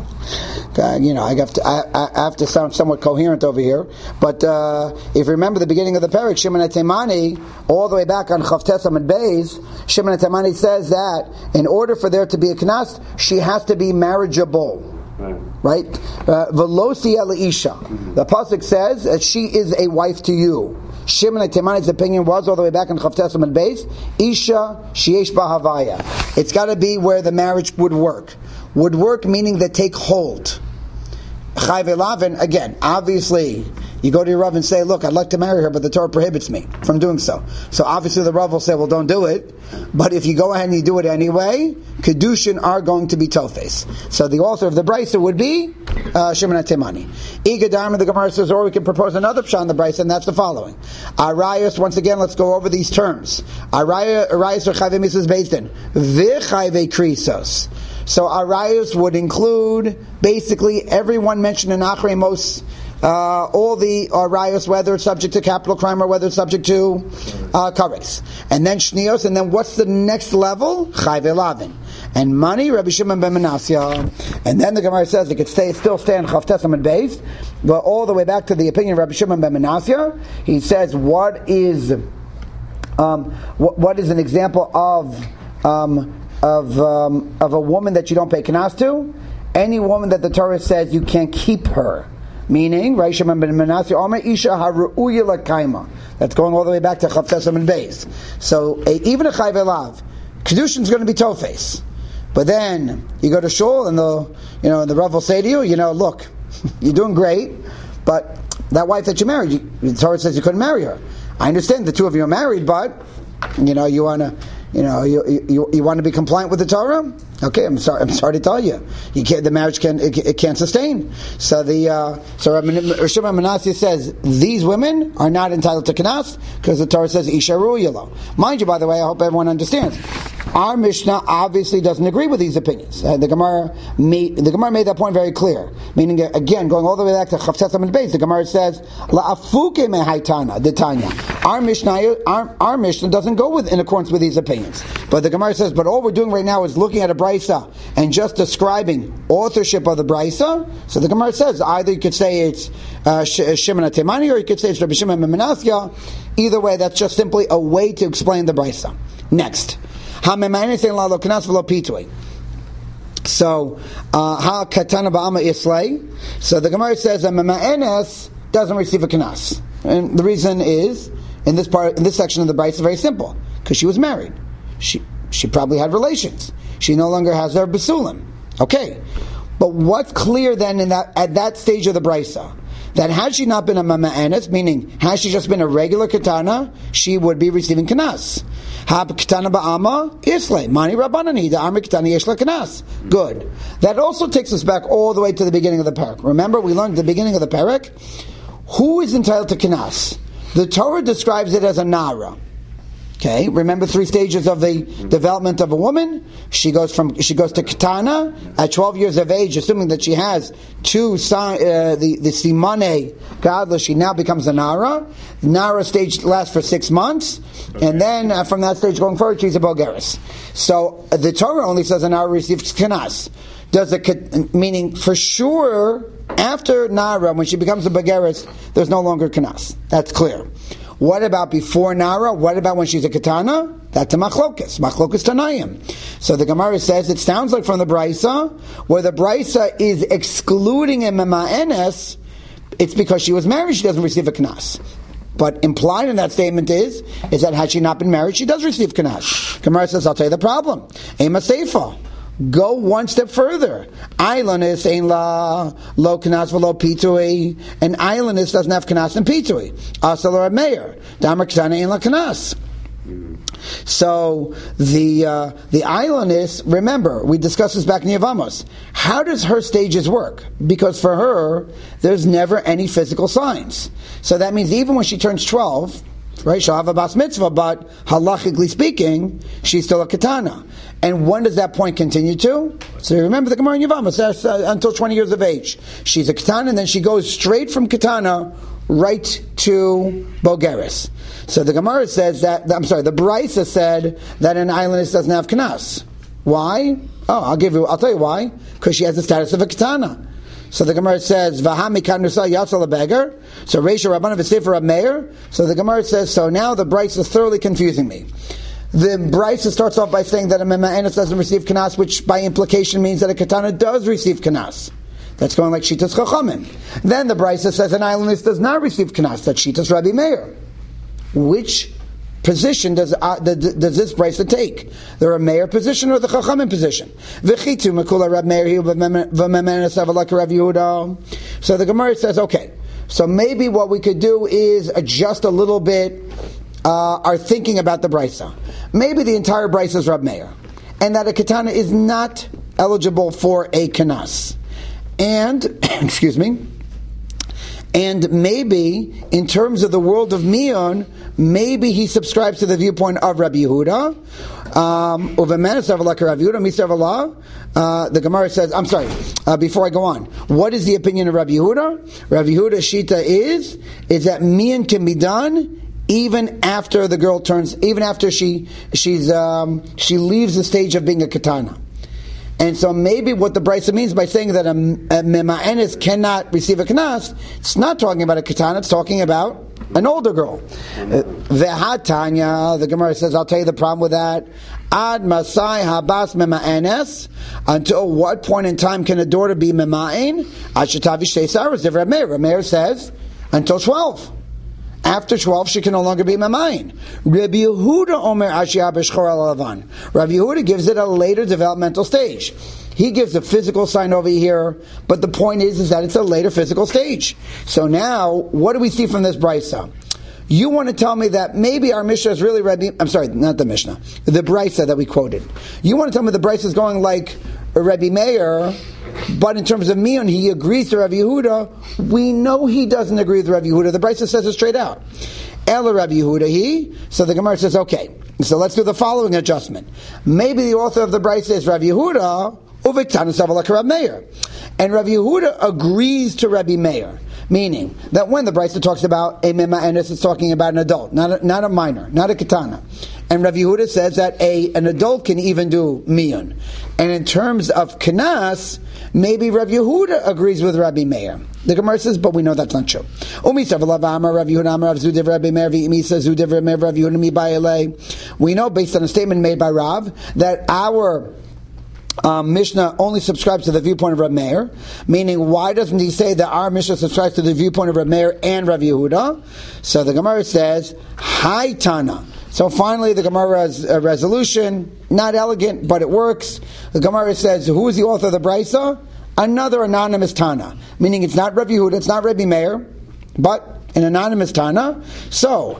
I have to sound somewhat coherent over here. But if you remember the beginning of the parak, Shimon HaTimani, all the way back on Chavtes Amud Beis, Shimon HaTimani says that in order for there to be a knas, she has to be marriageable. Right? Velosi Isha. The pasuk says that she is a wife to you. Shimon HaTimani's opinion was all the way back in Chavtes Amud Beis, Isha sheyesh ba havaya. It's got to be where the marriage would work. Would work meaning that take hold. Chayve lavin, again, obviously, you go to your Rav and say, look, I'd like to marry her, but the Torah prohibits me from doing so. So obviously the Rav will say, well, don't do it. But if you go ahead and you do it anyway, Kedushin are going to be tofes. So the author of the brisa would be Shimon HaTimani. Igadam, the Gemara says, or we can propose another pshat in the brisa, and that's the following. Arayos, once again, let's go over these terms. Arayos or chayve misas based in. V'chayve krisos. So arayos would include basically everyone mentioned in Achrei Mos, all the arayos, whether it's subject to capital crime or whether it's subject to kares. And then shnios, and then what's the next level? Chayve lavin. And money, Rabbi Shimon ben Menasya. And then the Gemara says it could still stay in Chavtes Amud Beis, but all the way back to the opinion of Rabbi Shimon ben Menasya. He says, what is an example of a woman that you don't pay kanas to? Any woman that the Torah says you can't keep her. Meaning, Rabbi Shimon ben Menasya, Omer Isha haru'uya lakaima. That's going all the way back to Chavtes Amud Beis. So even a chayve lav, Kedushin is going to be tofes. But then you go to shul and the Rav will say to you, look, you're doing great, but that wife that you married, the Torah says you couldn't marry her. I understand the two of you are married, but you want to. You want to be compliant with the Torah? Okay, I'm sorry to tell you. The marriage can't sustain. So Rabbi Shimon Menasya says these women are not entitled to kanas because the Torah says isha ru'yalo. Mind you, by the way, I hope everyone understands. Our Mishnah obviously doesn't agree with these opinions. The Gemara made that point very clear. Meaning, again, going all the way back to Chavtes Amud Beis, the Gemara says la'afuke mehaitana detanya. Our Mishnah doesn't go in accordance with these opinions. But the Gemara says, but all we're doing right now is looking at a brisa and just describing authorship of the brisa. So the Gemara says either you could say it's Shimon HaTimani or you could say it's Rabbi Shimon ben Menasya. Either way, that's just simply a way to explain the brisa. Next. So, ha katana ba'ama islay. So the Gemara says that mema'enes doesn't receive a kanas, and the reason is in this section of the brisa is very simple because she was married. She probably had relations. She no longer has her basulim. Okay, but what's clear then at that stage of the brisa? That had she not been a mama'enes, meaning had she just been a regular katana, she would be receiving kanas. Katana ba'ama islay mani rabbanani the army katana yeshla kanas. Good. That also takes us back all the way to the beginning of the parak. Remember, we learned at the beginning of the parak who is entitled to kanas. The Torah describes it as a nara. Okay, remember 3 stages of the development of a woman. She goes to Ketana at 12 years of age, assuming that she has the Simane Gadla, she now becomes a Nara. The Nara stage lasts for 6 months, and then from that stage going forward, she's a Bogeris. So the Torah only says a Nara receives Kanas. Meaning for sure, after Nara, when she becomes a Bogeris, there's no longer Kanas. That's clear. What about before Nara? What about when she's a Katana? That's a Machlokas Tanayim. So the Gemara says it sounds like from the Braisa, where the Braisa is excluding a Mema'enes, it's because she was married, she doesn't receive a Knas. But implied in that statement is that had she not been married, she does receive Knas. Gemara says, I'll tell you the problem. Ema Seifa. Go one step further. Islandist ain't la lo kanas v'lo pitui. An islandist doesn't have kanas and pitui. Asal or a mayor. Damar ktana ain't la kanas. So the islandist, remember, we discussed this back in Yevamos. How does her stages work? Because for her, there's never any physical signs. So that means even when she turns 12, right, she'll have a bas mitzvah, but halachically speaking, she's still a katana. And when does that point continue to? So remember the Gemara in Yevamos, until 20 years of age. She's a katana, and then she goes straight from katana right to Bogeris. So the Gemara says that, the Braisa said that an islandess doesn't have kanas. Why? I'll tell you why. Because she has the status of a katana. So the Gemara says, "V'hami kanusa yatzal a beggar." So Reisha Rabban of Sefer Rab Meir. So the Gemara says, so now the Braisa is thoroughly confusing me. The Braisa starts off by saying that a mema'enes doesn't receive kanas, which by implication means that a katana does receive kanas. That's going like Shitas Chachamim. Then the Braisa says an islandess does not receive kanas. That's Shitas Rabbi Meir. Which position does this Braisa take? The Rab Meir position or the Chachamim position? V'chitu mekula Rab Meir hu v'mema'enes avalak Rav Yehuda. So the Gemara says, okay, so maybe what we could do is adjust a little bit our thinking about the Braisa. Maybe the entire Braisa is Rab Meir, and that a katana is not eligible for a kanas. And, excuse me, and maybe, in terms of the world of Mion, maybe he subscribes to the viewpoint of Rabbi Yehuda. The Gemara says, before I go on, what is the opinion of Rabbi Yehuda? Rabbi Yehuda's shita is that Mion can be done even after the girl turns, even after she leaves the stage of being a katana. And so maybe what the Braisa means by saying that a mema'enes cannot receive a kanas, it's not talking about a katana, it's talking about an older girl. Ve'hatanya, the Gemara says, I'll tell you the problem with that. Ad masai habas mema'enes, until what point in time can a daughter be mema'en? Ashetavi shtei saras, Reb Meir says, until 12. After 12, she can no longer be mamayin. Rabbi Yehuda omer ashia b'shchor al-lavan. Rabbi Yehuda gives it a later developmental stage. He gives a physical sign over here, but the point is that it's a later physical stage. So now, what do we see from this Braisa? You want to tell me that maybe our Mishnah is really not the Mishnah, the Braisa that we quoted. You want to tell me the Braisa is going like Rabbi Meir, but in terms of Mion, he agrees to Rabbi Yehuda. We know he doesn't agree with Rabbi Yehuda. The Braisa says it straight out. Ela Rabbi Yehuda he. So the Gemara says, okay, so let's do the following adjustment. Maybe the author of the Braisa is Rabbi Yehuda, uviktana savalak Rabbi Meir. And Rabbi Yehuda agrees to Rabbi Meir. Meaning that when the Braisa talks about a mema'enes, it's talking about an adult, not a minor, not a katana. And Rabbi Yehuda says that an adult can even do mion. And in terms of kanas, maybe Rabbi Yehuda agrees with Rabbi Meir. The Gemara says, but we know that's not true. We know, based on a statement made by Rav, that our Mishnah only subscribes to the viewpoint of Reb Meir, meaning why doesn't he say that our Mishnah subscribes to the viewpoint of Reb Meir and Rav Yehuda? So the Gemara says, Hai Tana. So finally the Gemara's resolution, not elegant, but it works. The Gemara says, who is the author of the Braisa? Another anonymous Tana. Meaning it's not Rav Yehuda, it's not Rabbi Meir, but an anonymous Tana. So,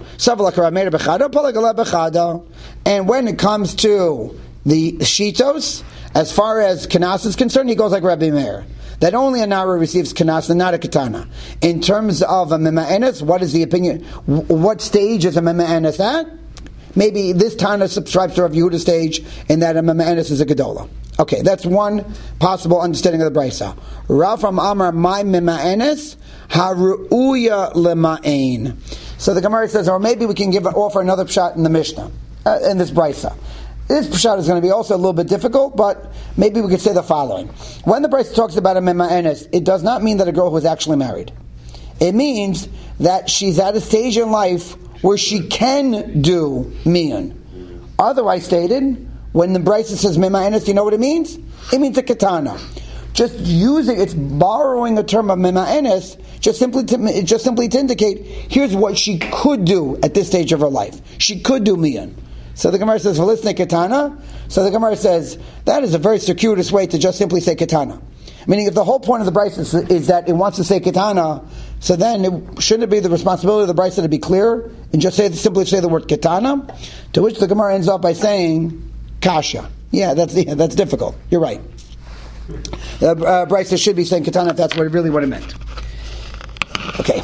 and when it comes to the Shitos, as far as Kanas is concerned, he goes like Rabbi Meir, that only a Nara receives Kanas and not a Katana. In terms of a Mema'enes, what is the opinion? What stage is a Mema'enes at? maybe this Tana subscribes to Rav Yehuda's stage, and that a Mema'enes is a Gedola. Okay, that's one possible understanding of the Brisa. Rav Amar my Mema'enes haru'uya lema'ain. So the Gemara says, or maybe we can offer another pshat in the Mishnah, in this Brisa. This pshat is going to be also a little bit difficult, but maybe we could say the following. When the Brisa talks about a Mema'enes, it does not mean that a girl who is actually married. It means that she's at a stage in life where she can do mian. Otherwise stated, when the Brisa says Mema'enes, you know what it means? It means a katana. Just using, it's borrowing a term of Mema'enes just simply to indicate, here's what she could do at this stage of her life. She could do mian. So the Gemara says, Velisne katana. So the Gemara says, that is a very circuitous way to just simply say katana. Meaning, if the whole point of the Brisa is that it wants to say katana, so then shouldn't it be the responsibility of the Brisa to be clear and just simply say the word katana? To which the Gemara ends up by saying kasha. Yeah, that's difficult. You're right. The Brisa should be saying katana if that's really what it meant. Okay.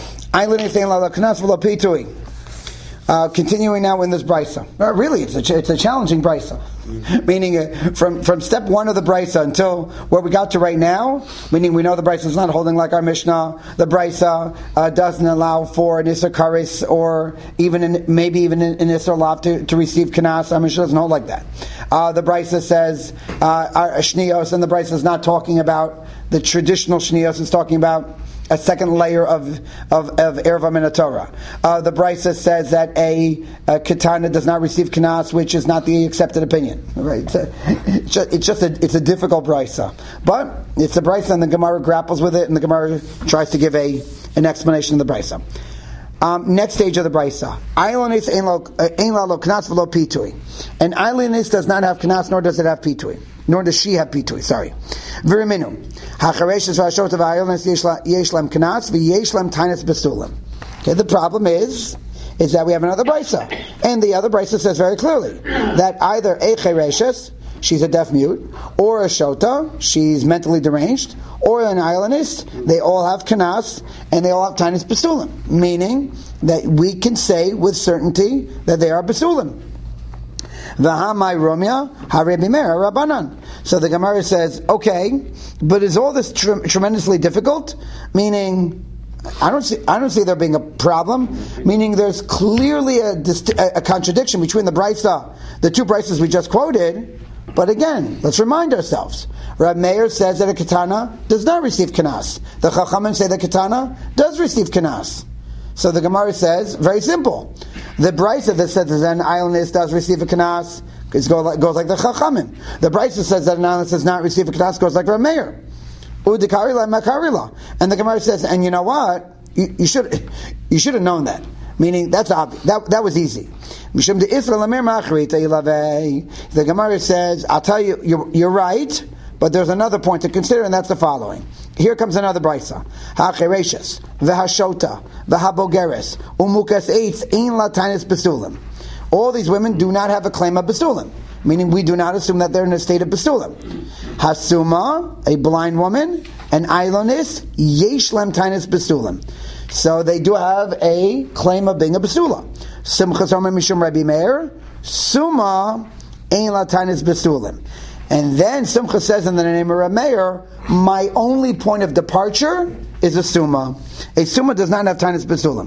Continuing now in this Brisa. Really, it's a challenging Brisa. Meaning, from step one of the Brisa until where we got to right now, meaning we know the Brisa is not holding like our Mishnah. The Brisa doesn't allow for an Isser Karis or maybe even an Isser Lav to receive Kanas. Our Mishnah doesn't hold like that. The Brisa says Shnios, and the Brisa is not talking about the traditional Shnios. It's talking about a second layer of Erva Min Torah. The Brisa says that a katana does not receive kanas, which is not the accepted opinion. Right? It's a difficult Brisa, but it's a Brisa, and the Gemara grapples with it, and the Gemara tries to give an explanation of the Brisa. Next stage of the Brisa. Ailonis ein lo knas v'lo pitui. An ailonis does not have kanas, nor does it have pitui. Nor does she have pitui. Sorry. V'riminu. Hachareshes v'ashot v'ailonis yesh lem kanas v'yesh lem tainis besulim. Okay, the problem is that we have another Brisa. And the other Brisa says very clearly that either a chereshes, she's a deaf mute, or a shota, she's mentally deranged, or an islandist, they all have kanas, and they all have tainis besulim. Meaning that we can say with certainty that they are besulim. V'hamai romya harebi meir rabbanan. So the Gemara says, okay, but is all this tremendously difficult? Meaning, I don't see there being a problem. Meaning, there's clearly a contradiction between the two Brisas we just quoted. But again, let's remind ourselves. Rab Meir says that a katana does not receive kanas. The Chachamim say that katana does receive kanas. So the Gemara says, very simple. The Brisa that says that an islandist does receive a kanas goes like the Chachamim. The Brisa says that an islandist does not receive a kanas goes like Rab Meir. Udikarila makarila. And the Gemara says, and you know what? You should have known that. Meaning, that's obvious. That was easy. The Gemara says, I'll tell you, you're right, but there's another point to consider, and that's the following. Here comes another Brisa. Ha'chereshes, v'hashota, v'habogeres, umukas eitz, ein latainis besulim. All these women do not have a claim of besulim. Meaning, we do not assume that they're in a state of besulim. Hasuma, a blind woman, and ailonis, yesh lem tainis besulim. So they do have a claim of being a besula. Simchas Omer Mishum Rabbi Meir, Suma ein latainis besulim. And then Simcha says in the name of Rabbi Meir, my only point of departure is a Suma. A Suma does not have tainis besulim.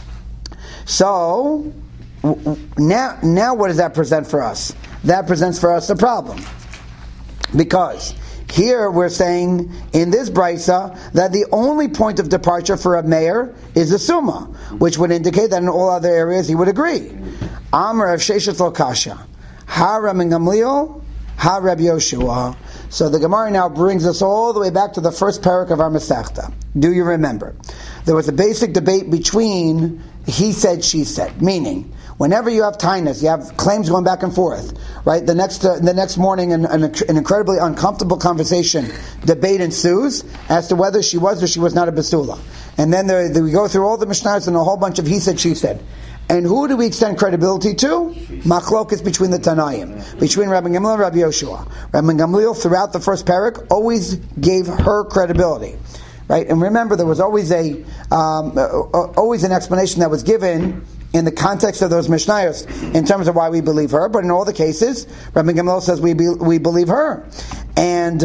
So now what does that present for us? That presents for us a problem. Because here we're saying in this Brisa that the only point of departure for a Meir is a Suma, which would indicate that in all other areas he would agree. Amar of Sheshet Lo Kasha, Ha Rabbi Gamliel, Ha Rabbi Yoshua. So the Gemara now brings us all the way back to the first parak of our Masechta. Do you remember? There was a basic debate between he said, she said, meaning whenever you have tainus, you have claims going back and forth, right? The next morning, an incredibly uncomfortable conversation, debate ensues as to whether she was or she was not a basula. And then we go through all the Mishnahs and a whole bunch of he said, she said. And who do we extend credibility to? Machlokas between the Tanaim, between Rabbi Gamliel and Rabbi Yoshua. Rabbi Gamliel, throughout the first parak, always gave her credibility. Right? And remember, there was always an explanation that was given in the context of those Mishnayos in terms of why we believe her, but in all the cases, Rabbi Gamliel says we believe her. And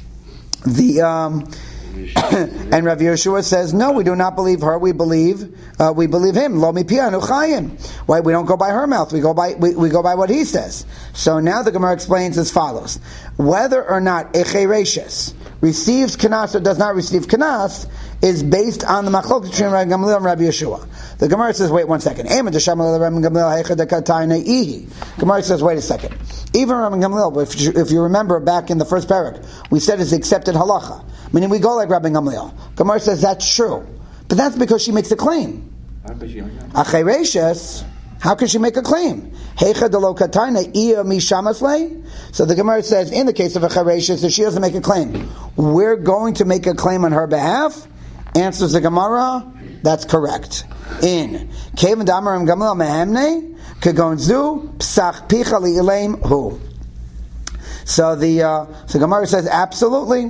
and Rav Yeshua says, no, we do not believe her. We believe him. Lo mi pianu chayim. Why we don't go by her mouth? We go by what he says. So now the Gemara explains as follows: whether or not Echereshes receives kanas or does not receive kanas is based on the machlok between Rabbi Gamliel and Rabbi Yeshua. The Gemara says, wait 1 second. Gemara says, wait a second. Even Rabbi Gamliel, if you remember back in the first parak, we said it's accepted halacha, meaning we go like Rabbi Gamliel. Gemara says that's true, but that's because she makes a claim. Achereshes, how can she make a claim? So the Gemara says, in the case of Achereshes, if she doesn't make a claim, we're going to make a claim on her behalf. Answers the Gemara, that's correct. In Kevin Damarim Gamliel Mehemne Kagonzu Psach Picha Li'Elaim Hu. So the Gemara says absolutely.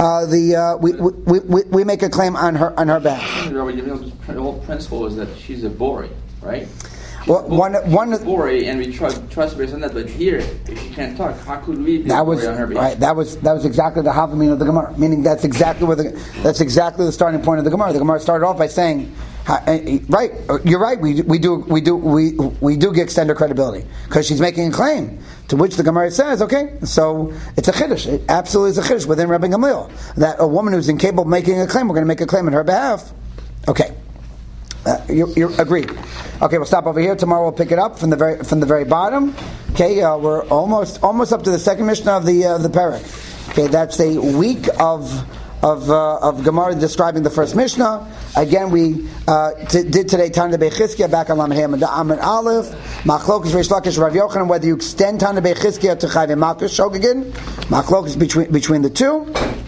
We make a claim on her behalf. The whole principle is that she's a bori, right? Well, one bori, and we trust based on that. But here, if she can't talk, how could we be on her behalf? Right. That was exactly the havamina of the Gemara. Meaning that's exactly the starting point of the Gemara. The Gemara started off by saying, right, you're right. We do extend her credibility because she's making a claim. To which the Gemara says, okay, so it's a chiddush. It absolutely is a chiddush within Rabbi Gamliel that a woman who's incapable of making a claim, we're going to make a claim on her behalf. Okay, you agreed. Okay, we'll stop over here. Tomorrow we'll pick it up from the very bottom. Okay, we're almost up to the second Mishnah of the parak. Okay, that's a week of Gemara describing the first Mishnah. Again, we did today Tana Bechizkiah back on Lamed Hey and Aleph. Machlokas Reish Lakish Rav Yochanan, whether you extend Tana Bechizkiah to Chayv and Malkus Shogegin. Machlokas between the two.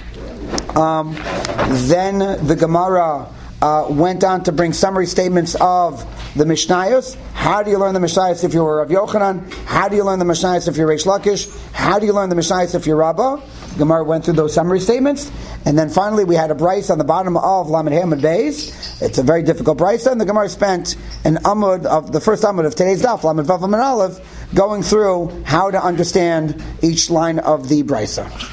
Then the Gemara went on to bring summary statements of the Mishnayos. How do you learn the Mishnayos if you're Rav Yochanan? How do you learn the Mishnayos if you're Reish Lakish? How do you learn the Mishnayos if you're Rabbah? Gemara went through those summary statements, and then finally we had a brayso on the bottom of Lamed Hey Amud Beis. It's a very difficult brayso, and the Gemara spent an amud of the first amud of today's daf, Lamed Vav Amud Aleph, going through how to understand each line of the brayso.